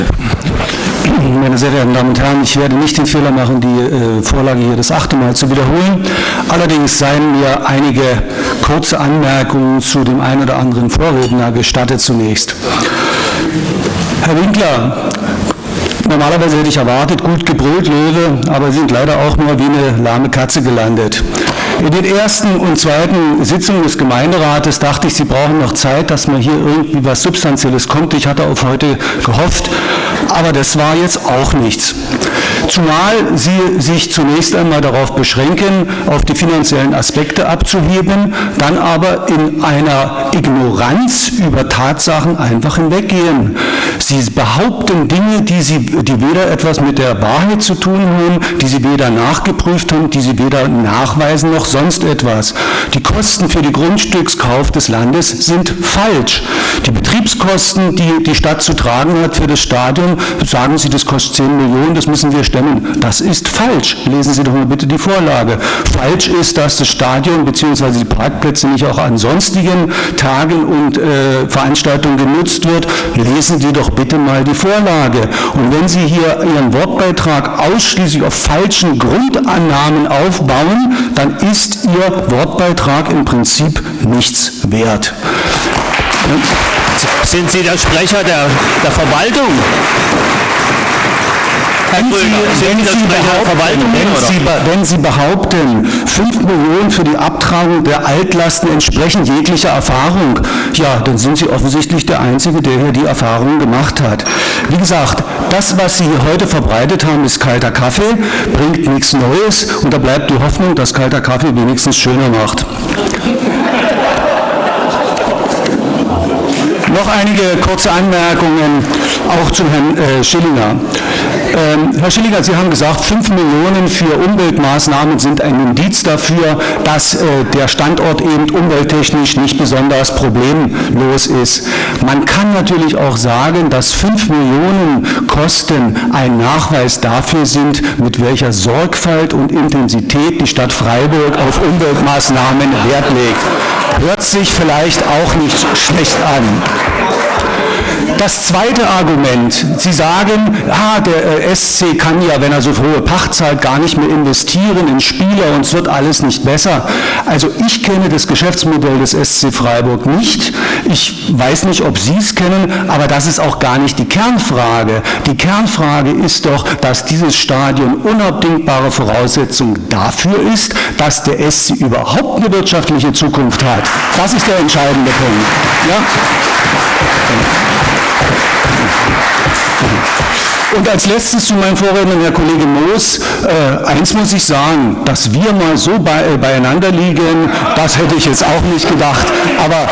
Meine sehr verehrten Damen und Herren, ich werde nicht den Fehler machen, die Vorlage hier das 8. Mal zu wiederholen. Allerdings seien mir einige kurze Anmerkungen zu dem einen oder anderen Vorredner gestattet zunächst. Herr Winkler, normalerweise hätte ich erwartet, gut gebrüllt, Löwe, aber Sie sind leider auch nur wie eine lahme Katze gelandet. In den ersten und zweiten Sitzungen des Gemeinderates dachte ich, Sie brauchen noch Zeit, dass mal hier irgendwie was Substanzielles kommt. Ich hatte auf heute gehofft, aber das war jetzt auch nichts. Zumal Sie sich zunächst einmal darauf beschränken, auf die finanziellen Aspekte abzuheben, dann aber in einer Ignoranz über Tatsachen einfach hinweggehen. Sie behaupten Dinge, die weder etwas mit der Wahrheit zu tun haben, die Sie weder nachgeprüft haben, die Sie weder nachweisen noch sonst etwas. Die Kosten für den Grundstückskauf des Landes sind falsch. Die Betriebskosten, die die Stadt zu tragen hat für das Stadion, sagen Sie, das kostet 10 Millionen, das müssen wir stemmen. Das ist falsch. Lesen Sie doch mal bitte die Vorlage. Falsch ist, dass das Stadion bzw. die Parkplätze nicht auch an sonstigen Tagen und Veranstaltungen genutzt wird. Lesen Sie doch bitte mal die Vorlage. Und wenn Sie hier Ihren Wortbeitrag ausschließlich auf falschen Grundannahmen aufbauen, dann ist Ihr Wortbeitrag im Prinzip nichts wert. Sind Sie der Sprecher der Verwaltung? Wenn Sie behaupten, 5 Millionen für die Abtragung der Altlasten entsprechen jeglicher Erfahrung, ja, dann sind Sie offensichtlich der Einzige, der hier die Erfahrung gemacht hat. Wie gesagt, das, was Sie heute verbreitet haben, ist kalter Kaffee, bringt nichts Neues und da bleibt die Hoffnung, dass kalter Kaffee wenigstens schöner macht. Noch einige kurze Anmerkungen auch zu Herrn Schillinger. Herr Schillinger, Sie haben gesagt, 5 Millionen für Umweltmaßnahmen sind ein Indiz dafür, dass der Standort eben umwelttechnisch nicht besonders problemlos ist. Man kann natürlich auch sagen, dass 5 Millionen Kosten ein Nachweis dafür sind, mit welcher Sorgfalt und Intensität die Stadt Freiburg auf Umweltmaßnahmen Wert legt. Hört sich vielleicht auch nicht schlecht an. Das zweite Argument, Sie sagen, der SC kann ja, wenn er so hohe Pacht zahlt, gar nicht mehr investieren in Spieler und es wird alles nicht besser. Also ich kenne das Geschäftsmodell des SC Freiburg nicht. Ich weiß nicht, ob Sie es kennen, aber das ist auch gar nicht die Kernfrage. Die Kernfrage ist doch, dass dieses Stadion unabdingbare Voraussetzung dafür ist, dass der SC überhaupt eine wirtschaftliche Zukunft hat. Das ist der entscheidende Punkt. Ja? Und als letztes zu meinem Vorredner, Herr Kollege Moos, eins muss ich sagen, dass wir mal so beieinander liegen, das hätte ich jetzt auch nicht gedacht, aber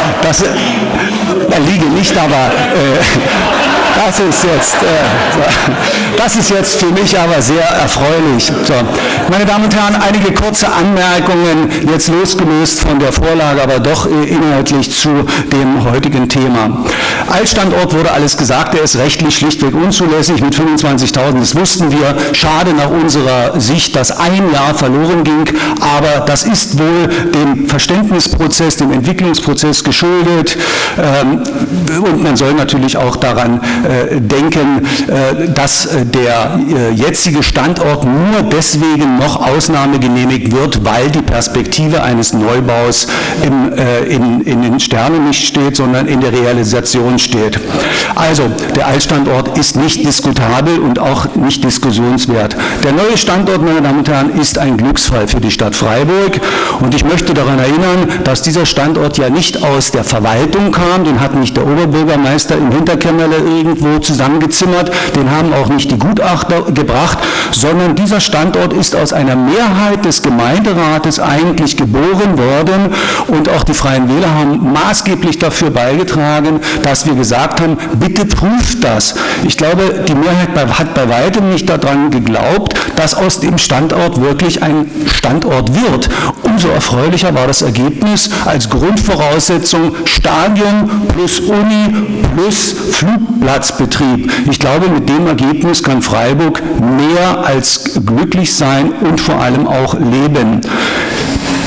das ist jetzt für mich aber sehr erfreulich. So. Meine Damen und Herren, einige kurze Anmerkungen, jetzt losgelöst von der Vorlage, aber doch inhaltlich zu dem heutigen Thema. Altstandort wurde alles gesagt, der ist rechtlich schlichtweg unzulässig mit 25.000, das wussten wir. Schade nach unserer Sicht, dass ein Jahr verloren ging, aber das ist wohl dem Verständnisprozess, dem Entwicklungsprozess geschuldet und man soll natürlich auch daran denken, dass der jetzige Standort nur deswegen noch Ausnahme genehmigt wird, weil die Perspektive eines Neubaus in den Sternen nicht steht, sondern in der Realisation steht. Also der Altstandort ist nicht diskutabel und auch nicht diskussionswert. Der neue Standort, meine Damen und Herren, ist ein Glücksfall für die Stadt Freiburg und ich möchte daran erinnern, dass dieser Standort ja nicht aus der Verwaltung kam, den hat nicht der Oberbürgermeister im Hinterkämmerle irgendwo zusammengezimmert, den haben auch nicht die Gutachter gebracht, sondern dieser Standort ist aus einer Mehrheit des Gemeinderates eigentlich geboren worden und auch die Freien Wähler haben maßgeblich dafür beigetragen, dass wir gesagt haben, bitte prüft das. Ich glaube, die Mehrheit hat bei weitem nicht daran geglaubt, dass aus dem Standort wirklich ein Standort wird. Umso erfreulicher war das Ergebnis als Grundvoraussetzung Stadion plus Uni plus Flugplatzbetrieb. Ich glaube, mit dem Ergebnis kann Freiburg mehr als glücklich sein und vor allem auch leben.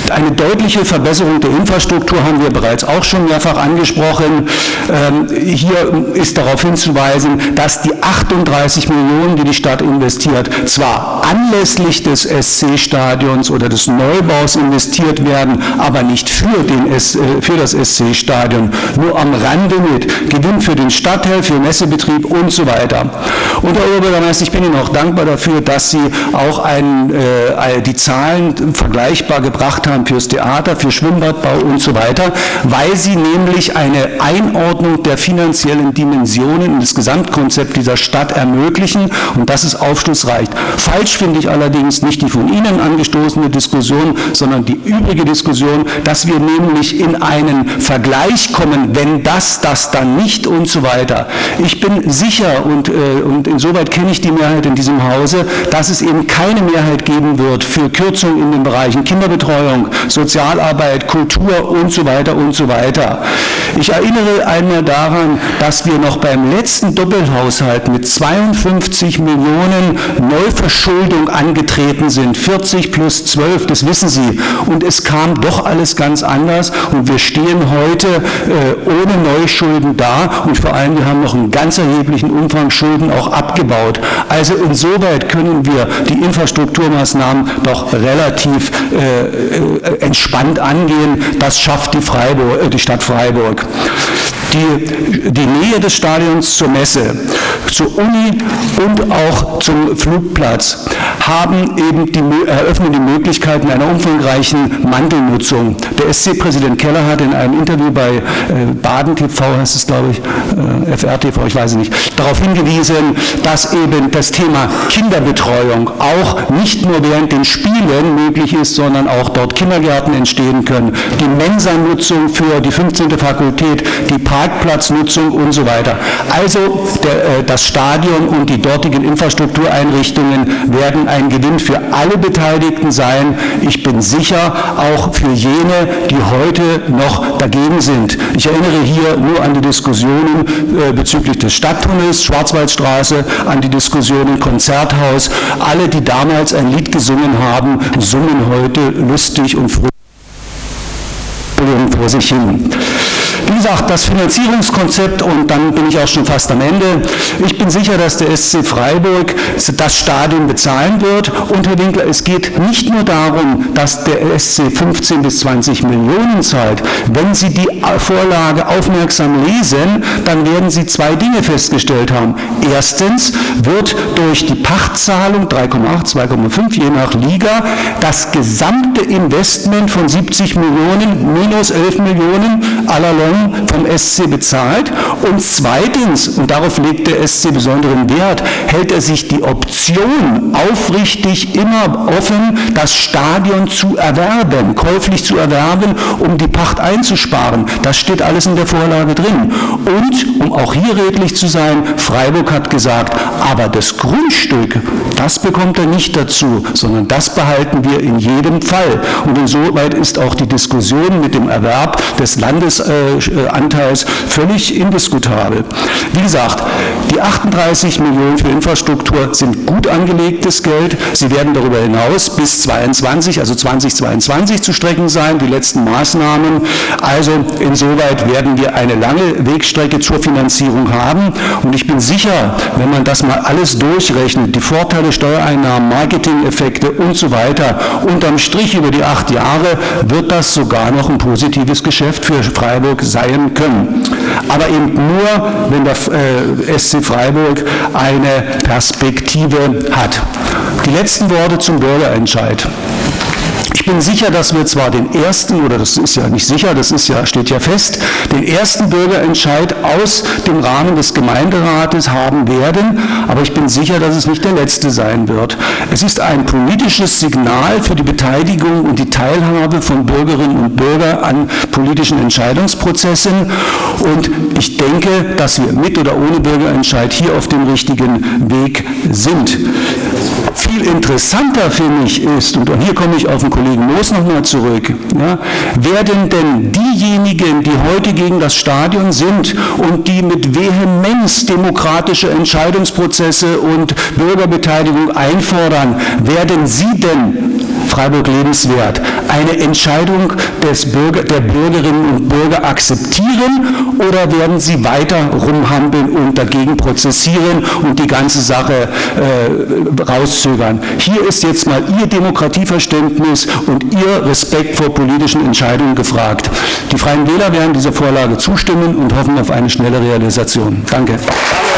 Eine deutliche Verbesserung der Infrastruktur haben wir bereits auch schon mehrfach angesprochen. Hier ist darauf hinzuweisen, dass die 38 Millionen, die die Stadt investiert, zwar anlässlich des SC-Stadions oder des Neubaus investiert werden, aber nicht für das SC-Stadion, nur am Rande mit. Gewinn für den Stadtteil, für den Messebetrieb und so weiter. Und Herr Oberbürgermeister, ich bin Ihnen auch dankbar dafür, dass Sie auch die Zahlen vergleichbar gebracht haben fürs Theater, für Schwimmbadbau und so weiter, weil Sie nämlich eine Einordnung der finanziellen Dimensionen in das Gesamtkonzept dieser Stadt ermöglichen und das ist aufschlussreich. Falsch finde ich allerdings nicht die von Ihnen angestoßene Diskussion, sondern die übrige Diskussion, dass wir nämlich in einen Vergleich kommen, wenn das dann nicht und so weiter. Ich bin sicher und insoweit kenne ich die Mehrheit in diesem Hause, dass es eben keine Mehrheit geben wird für Kürzungen in den Bereichen Kinderbetreuung, Sozialarbeit, Kultur und so weiter und so weiter. Ich erinnere einmal daran, dass wir noch beim letzten Doppelhaushalt mit 52 Millionen Neuverschuldung angetreten sind, 40 plus 12, das wissen Sie. Und es kam doch alles ganz anders und wir stehen heute ohne Neuschulden da und vor allem wir haben noch einen ganz erheblichen Umfang Schulden auch abgebaut. Also insoweit können wir die Infrastrukturmaßnahmen doch relativ entspannt angehen. Das schafft die Stadt Freiburg. Die Nähe des Stadions zur Messe, zur Uni und auch zum Flugplatz eröffnen die Möglichkeiten einer umfangreichen Mantelnutzung. Der SC-Präsident Keller hat in einem Interview bei Baden TV, heißt es glaube ich, FR TV, ich weiß es nicht, darauf hingewiesen, dass eben das Thema Kinderbetreuung auch nicht nur während den Spielen möglich ist, sondern auch dort Kindergärten entstehen können. Die Mensa-Nutzung für die 15. Fakultät, die Parkplatznutzung und so weiter. Also das Stadion und die dortigen Infrastruktureinrichtungen werden ein Gewinn für alle Beteiligten sein. Ich bin sicher, auch für jene, die heute noch dagegen sind. Ich erinnere hier nur an die Diskussionen bezüglich des Stadttunnels, Schwarzwaldstraße, an die Diskussionen Konzerthaus. Alle, die damals ein Lied gesungen haben, summen heute lustig und fröhlich vor sich hin. Wie gesagt, das Finanzierungskonzept, und dann bin ich auch schon fast am Ende. Ich bin sicher, dass der SC Freiburg das Stadion bezahlen wird. Und Herr Winkler, es geht nicht nur darum, dass der SC 15 bis 20 Millionen zahlt. Wenn Sie die Vorlage aufmerksam lesen, dann werden Sie zwei Dinge festgestellt haben. Erstens wird durch die Pachtzahlung 3,8, 2,5 je nach Liga das gesamte Investment von 70 Millionen minus 11 Millionen à la longue vom SC bezahlt und zweitens, und darauf legt der SC besonderen Wert, hält er sich die Option aufrichtig immer offen, das Stadion zu erwerben, käuflich zu erwerben, um die Pacht einzusparen. Das steht alles in der Vorlage drin. Und, um auch hier redlich zu sein, Freiburg hat gesagt, aber das Grundstück, das bekommt er nicht dazu, sondern das behalten wir in jedem Fall. Und insoweit ist auch die Diskussion mit dem Erwerb des Landesanteils völlig indiskutabel. Wie gesagt, die 38 Millionen für Infrastruktur sind gut angelegtes Geld. Sie werden darüber hinaus bis 2022, also 2022 zu strecken sein, die letzten Maßnahmen. Also insoweit werden wir eine lange Wegstrecke zur Finanzierung haben. Und ich bin sicher, wenn man das mal alles durchrechnet, die Vorteile, Steuereinnahmen, Marketingeffekte und so weiter, unterm Strich über die 8 Jahre wird das sogar noch ein positives Geschäft für Freiburg sein können. Aber eben nur, wenn der SC Freiburg eine Perspektive hat. Die letzten Worte zum Bürgerentscheid. Ich bin sicher, dass wir zwar den ersten, oder das ist ja nicht sicher, das ist ja, steht ja fest, den ersten Bürgerentscheid aus dem Rahmen des Gemeinderates haben werden, aber ich bin sicher, dass es nicht der letzte sein wird. Es ist ein politisches Signal für die Beteiligung und die Teilhabe von Bürgerinnen und Bürgern an politischen Entscheidungsprozessen und ich denke, dass wir mit oder ohne Bürgerentscheid hier auf dem richtigen Weg sind. Viel interessanter finde ich ist, und hier komme ich auf den Kollegen Moos nochmal zurück, ja, werden denn diejenigen, die heute gegen das Stadion sind und die mit Vehemenz demokratische Entscheidungsprozesse und Bürgerbeteiligung einfordern, werden sie denn Freiburg lebenswert, eine Entscheidung der Bürgerinnen und Bürger akzeptieren, oder werden Sie weiter rumhampeln und dagegen prozessieren und die ganze Sache rauszögern? Hier ist jetzt mal Ihr Demokratieverständnis und Ihr Respekt vor politischen Entscheidungen gefragt. Die Freien Wähler werden dieser Vorlage zustimmen und hoffen auf eine schnelle Realisation. Danke.